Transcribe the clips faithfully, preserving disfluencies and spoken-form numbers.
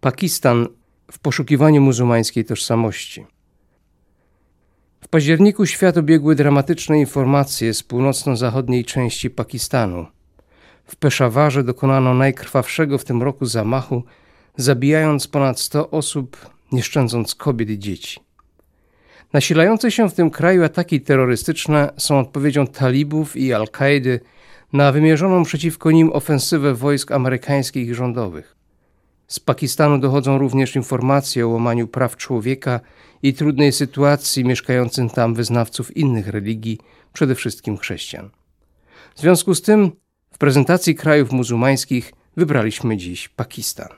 Pakistan w poszukiwaniu muzułmańskiej tożsamości. W październiku świat obiegły dramatyczne informacje z północno-zachodniej części Pakistanu. W Peszawarze dokonano najkrwawszego w tym roku zamachu, zabijając ponad sto osób, nie szczędząc kobiet i dzieci. Nasilające się w tym kraju ataki terrorystyczne są odpowiedzią talibów i Al-Kaidy na wymierzoną przeciwko nim ofensywę wojsk amerykańskich i rządowych. Z Pakistanu dochodzą również informacje o łamaniu praw człowieka i trudnej sytuacji mieszkających tam wyznawców innych religii, przede wszystkim chrześcijan. W związku z tym w prezentacji krajów muzułmańskich wybraliśmy dziś Pakistan.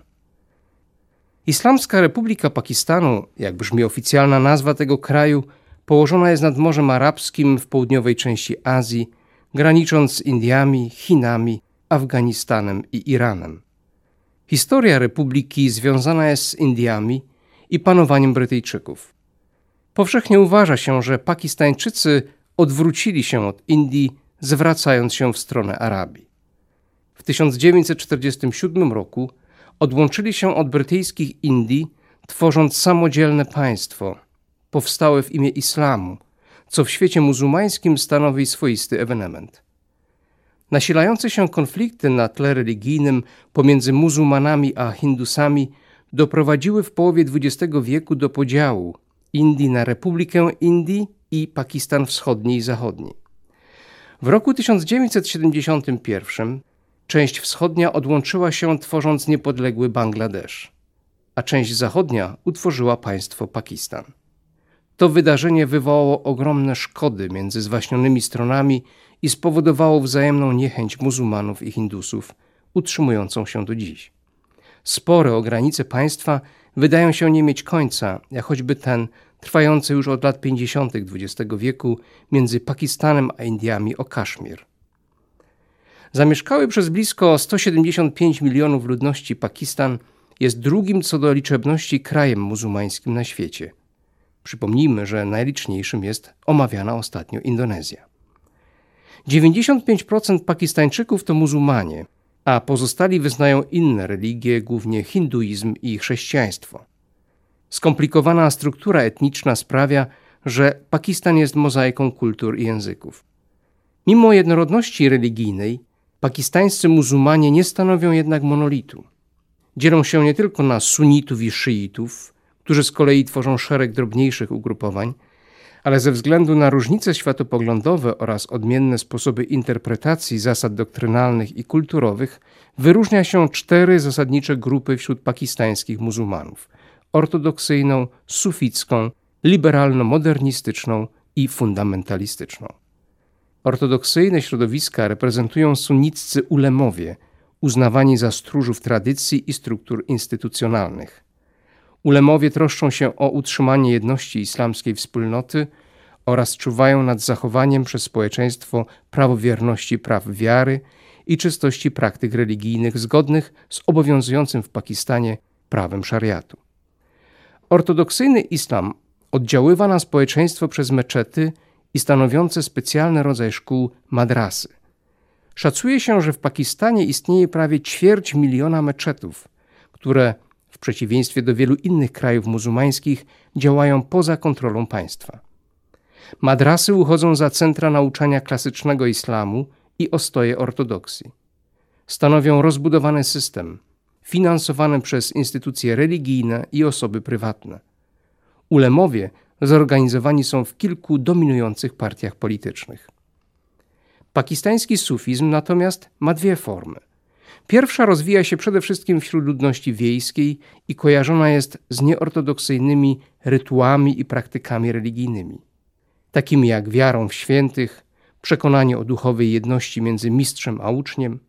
Islamska Republika Pakistanu, jak brzmi oficjalna nazwa tego kraju, położona jest nad Morzem Arabskim w południowej części Azji, granicząc z Indiami, Chinami, Afganistanem i Iranem. Historia republiki związana jest z Indiami i panowaniem Brytyjczyków. Powszechnie uważa się, że Pakistańczycy odwrócili się od Indii, zwracając się w stronę Arabii. W tysiąc dziewięćset czterdziestym siódmym roku odłączyli się od brytyjskich Indii, tworząc samodzielne państwo, powstałe w imię islamu, co w świecie muzułmańskim stanowi swoisty ewenement. Nasilające się konflikty na tle religijnym pomiędzy muzułmanami a hindusami doprowadziły w połowie dwudziestego wieku do podziału Indii na Republikę Indii i Pakistan Wschodni i Zachodni. W roku tysiąc dziewięćset siedemdziesiątym pierwszym część wschodnia odłączyła się, tworząc niepodległy Bangladesz, a część zachodnia utworzyła państwo Pakistan. To wydarzenie wywołało ogromne szkody między zwaśnionymi stronami i spowodowało wzajemną niechęć muzułmanów i hindusów, utrzymującą się do dziś. Spory o granice państwa wydają się nie mieć końca, jak choćby ten trwający już od lat pięćdziesiątych dwudziestego wieku między Pakistanem a Indiami o Kaszmir. Zamieszkały przez blisko sto siedemdziesiąt pięć milionów ludności Pakistan jest drugim co do liczebności krajem muzułmańskim na świecie. Przypomnijmy, że najliczniejszym jest omawiana ostatnio Indonezja. dziewięćdziesiąt pięć procent Pakistańczyków to muzułmanie, a pozostali wyznają inne religie, głównie hinduizm i chrześcijaństwo. Skomplikowana struktura etniczna sprawia, że Pakistan jest mozaiką kultur i języków. Mimo jednorodności religijnej, pakistańscy muzułmanie nie stanowią jednak monolitu. Dzielą się nie tylko na sunnitów i szyitów, którzy z kolei tworzą szereg drobniejszych ugrupowań, ale ze względu na różnice światopoglądowe oraz odmienne sposoby interpretacji zasad doktrynalnych i kulturowych wyróżnia się cztery zasadnicze grupy wśród pakistańskich muzułmanów: ortodoksyjną, suficką, liberalno-modernistyczną i fundamentalistyczną. Ortodoksyjne środowiska reprezentują sunniccy ulemowie, uznawani za stróżów tradycji i struktur instytucjonalnych. Ulemowie troszczą się o utrzymanie jedności islamskiej wspólnoty oraz czuwają nad zachowaniem przez społeczeństwo prawowierności praw wiary i czystości praktyk religijnych zgodnych z obowiązującym w Pakistanie prawem szariatu. Ortodoksyjny islam oddziaływa na społeczeństwo przez meczety i stanowiące specjalny rodzaj szkół madrasy. Szacuje się, że w Pakistanie istnieje prawie ćwierć miliona meczetów, które w przeciwieństwie do wielu innych krajów muzułmańskich działają poza kontrolą państwa. Madrasy uchodzą za centra nauczania klasycznego islamu i ostoje ortodoksji. Stanowią rozbudowany system, finansowany przez instytucje religijne i osoby prywatne. Ulemowie zorganizowani są w kilku dominujących partiach politycznych. Pakistański sufizm natomiast ma dwie formy. Pierwsza rozwija się przede wszystkim wśród ludności wiejskiej i kojarzona jest z nieortodoksyjnymi rytuałami i praktykami religijnymi, takimi jak wiarą w świętych, przekonanie o duchowej jedności między mistrzem a uczniem.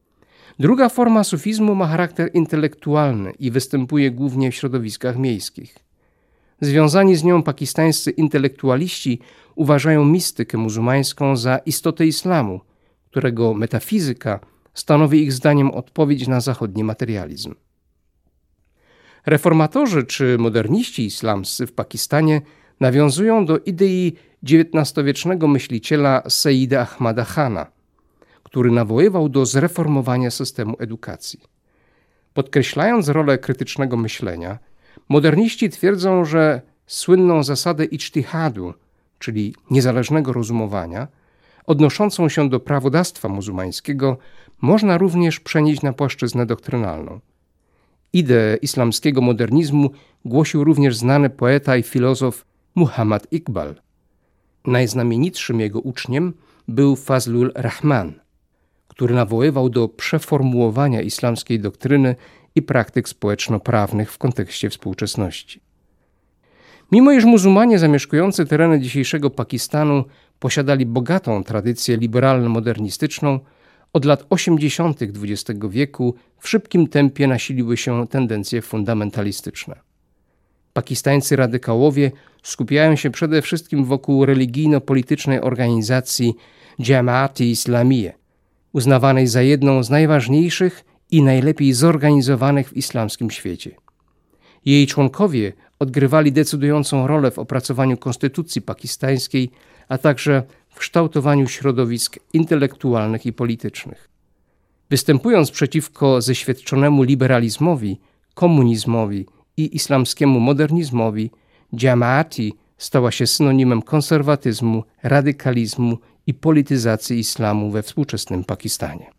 Druga forma sufizmu ma charakter intelektualny i występuje głównie w środowiskach miejskich. Związani z nią pakistańscy intelektualiści uważają mistykę muzułmańską za istotę islamu, którego metafizyka stanowi ich zdaniem odpowiedź na zachodni materializm. Reformatorzy czy moderniści islamscy w Pakistanie nawiązują do idei dziewiętnastowiecznego myśliciela Seyyida Ahmada Khana, który nawoływał do zreformowania systemu edukacji. Podkreślając rolę krytycznego myślenia, moderniści twierdzą, że słynną zasadę ijtihadu, czyli niezależnego rozumowania, odnoszącą się do prawodawstwa muzułmańskiego, można również przenieść na płaszczyznę doktrynalną. Ideę islamskiego modernizmu głosił również znany poeta i filozof Muhammad Iqbal. Najznamienitszym jego uczniem był Fazlul Rahman, który nawoływał do przeformułowania islamskiej doktryny i praktyk społeczno-prawnych w kontekście współczesności. Mimo iż muzułmanie zamieszkujący tereny dzisiejszego Pakistanu posiadali bogatą tradycję liberalno-modernistyczną, od lat osiemdziesiątych dwudziestego wieku w szybkim tempie nasiliły się tendencje fundamentalistyczne. Pakistańscy radykałowie skupiają się przede wszystkim wokół religijno-politycznej organizacji Jamaat-i Islamiyya, uznawanej za jedną z najważniejszych i najlepiej zorganizowanych w islamskim świecie. Jej członkowie odgrywali decydującą rolę w opracowaniu konstytucji pakistańskiej, a także w kształtowaniu środowisk intelektualnych i politycznych. Występując przeciwko zeświadczonemu liberalizmowi, komunizmowi i islamskiemu modernizmowi, Jamaati stała się synonimem konserwatyzmu, radykalizmu i polityzacji islamu we współczesnym Pakistanie.